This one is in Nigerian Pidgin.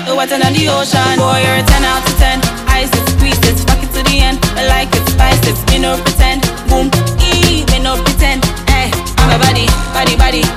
the water on the ocean. Boy, you're a 10 out of 10. Ice it, squeeze it, fuck it to the end. I like it, spice it, me no pretend. Boom, me no pretend. I'm a body, body, body.